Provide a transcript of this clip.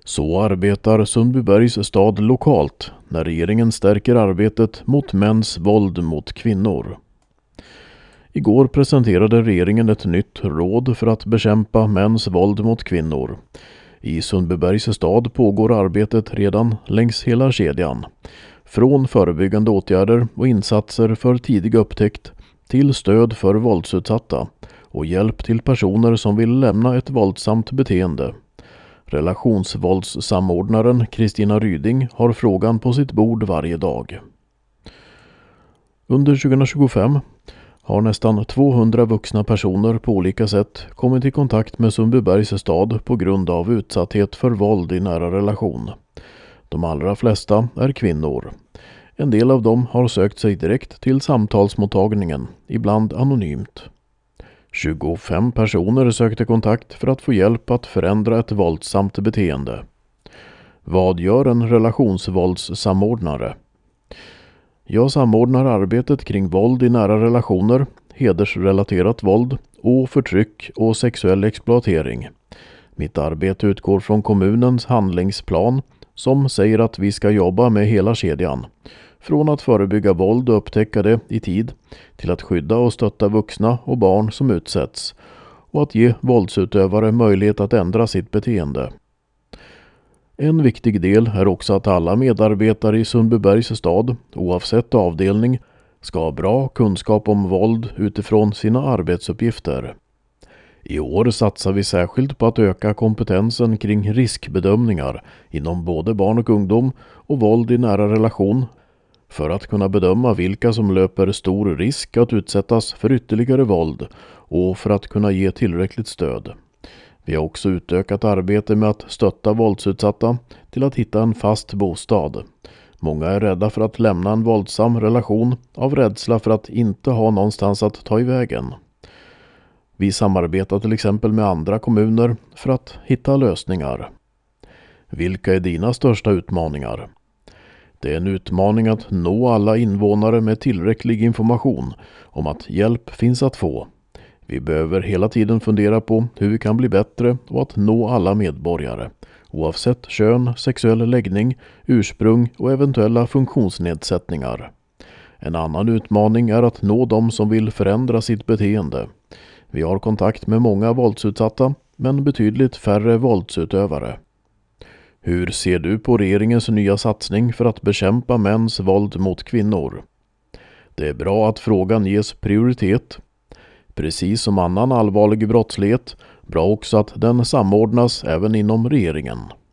Så arbetar Sundbybergs stad lokalt när regeringen stärker arbetet mot mäns våld mot kvinnor. Igår presenterade regeringen ett nytt råd för att bekämpa mäns våld mot kvinnor. I Sundbybergs stad pågår arbetet redan längs hela kedjan. Från förebyggande åtgärder och insatser för tidig upptäckt till stöd för våldsutsatta och hjälp till personer som vill lämna ett våldsamt beteende. Relationsvåldssamordnaren Kristina Ryding har frågan på sitt bord varje dag. Under 2025 har nästan 200 vuxna personer på olika sätt kommit i kontakt med Sundbybergs stad på grund av utsatthet för våld i nära relation. De allra flesta är kvinnor. En del av dem har sökt sig direkt till samtalsmottagningen, ibland anonymt. 25 personer sökte kontakt för att få hjälp att förändra ett våldsamt beteende. Vad gör en relationsvåldssamordnare? Jag samordnar arbetet kring våld i nära relationer, hedersrelaterat våld och förtryck och sexuell exploatering. Mitt arbete utgår från kommunens handlingsplan som säger att vi ska jobba med hela kedjan. Från att förebygga våld och upptäcka det i tid till att skydda och stötta vuxna och barn som utsätts och att ge våldsutövare möjlighet att ändra sitt beteende. En viktig del är också att alla medarbetare i Sundbybergs stad, oavsett avdelning, ska ha bra kunskap om våld utifrån sina arbetsuppgifter. I år satsar vi särskilt på att öka kompetensen kring riskbedömningar inom både barn och ungdom och våld i nära relation för att kunna bedöma vilka som löper stor risk att utsättas för ytterligare våld och för att kunna ge tillräckligt stöd. Vi har också utökat arbete med att stötta våldsutsatta till att hitta en fast bostad. Många är rädda för att lämna en våldsam relation av rädsla för att inte ha någonstans att ta i vägen. Vi samarbetar till exempel med andra kommuner för att hitta lösningar. Vilka är dina största utmaningar? Det är en utmaning att nå alla invånare med tillräcklig information om att hjälp finns att få. Vi behöver hela tiden fundera på hur vi kan bli bättre och att nå alla medborgare, oavsett kön, sexuell läggning, ursprung och eventuella funktionsnedsättningar. En annan utmaning är att nå dem som vill förändra sitt beteende. Vi har kontakt med många våldsutsatta, men betydligt färre våldsutövare. Hur ser du på regeringens nya satsning för att bekämpa mäns våld mot kvinnor? Det är bra att frågan ges prioritet. Precis som annan allvarlig brottslighet, bra också att den samordnas även inom regeringen.